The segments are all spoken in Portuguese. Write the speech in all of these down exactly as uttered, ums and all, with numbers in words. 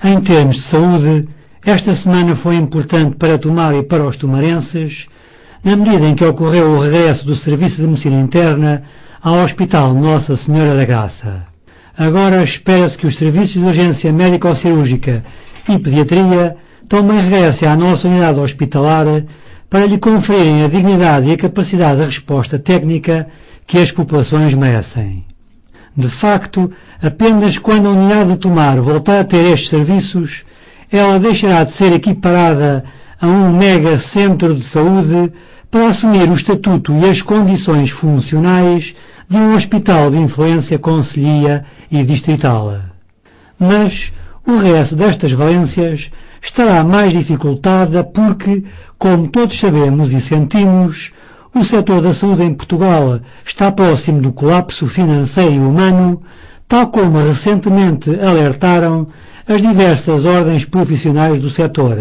Em termos de saúde, esta semana foi importante para Tomar e para os tomarenses, na medida em que ocorreu o regresso do Serviço de Medicina Interna ao Hospital Nossa Senhora da Graça. Agora espera-se que os serviços de urgência médico-cirúrgica e pediatria também regressem à nossa unidade hospitalar para lhe conferirem a dignidade e a capacidade de resposta técnica que as populações merecem. De facto, apenas quando a unidade de Tomar voltar a ter estes serviços, ela deixará de ser equiparada a um mega centro de saúde para assumir o estatuto e as condições funcionais de um hospital de influência concelhia e distrital. Mas o resto destas valências estará mais dificultada porque, como todos sabemos e sentimos, o setor da saúde em Portugal está próximo do colapso financeiro e humano, tal como recentemente alertaram as diversas ordens profissionais do setor.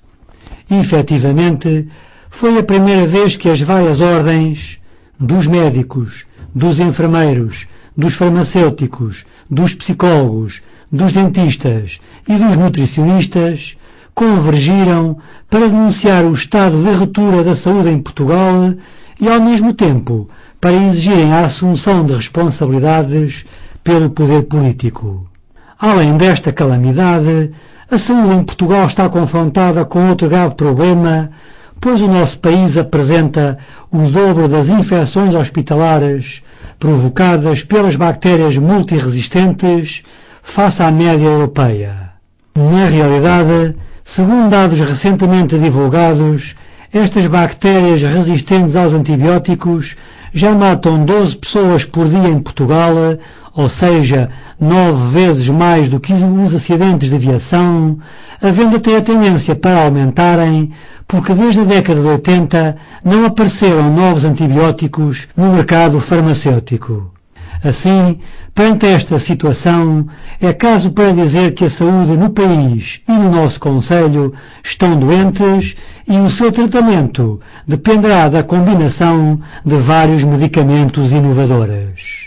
Efetivamente, foi a primeira vez que as várias ordens dos médicos, dos enfermeiros, dos farmacêuticos, dos psicólogos, dos dentistas e dos nutricionistas convergiram para denunciar o estado de ruptura da saúde em Portugal e, ao mesmo tempo, para exigirem a assunção de responsabilidades pelo poder político. Além desta calamidade, a saúde em Portugal está confrontada com outro grave problema, pois o nosso país apresenta o dobro das infecções hospitalares provocadas pelas bactérias multiresistentes face à média europeia. Na realidade, segundo dados recentemente divulgados, estas bactérias resistentes aos antibióticos já matam doze pessoas por dia em Portugal, ou seja, nove vezes mais do que os acidentes de aviação, havendo até a tendência para aumentarem, porque desde a década de oitenta não apareceram novos antibióticos no mercado farmacêutico. Assim, perante esta situação, é caso para dizer que a saúde no país e no nosso concelho estão doentes e o seu tratamento dependerá da combinação de vários medicamentos inovadores.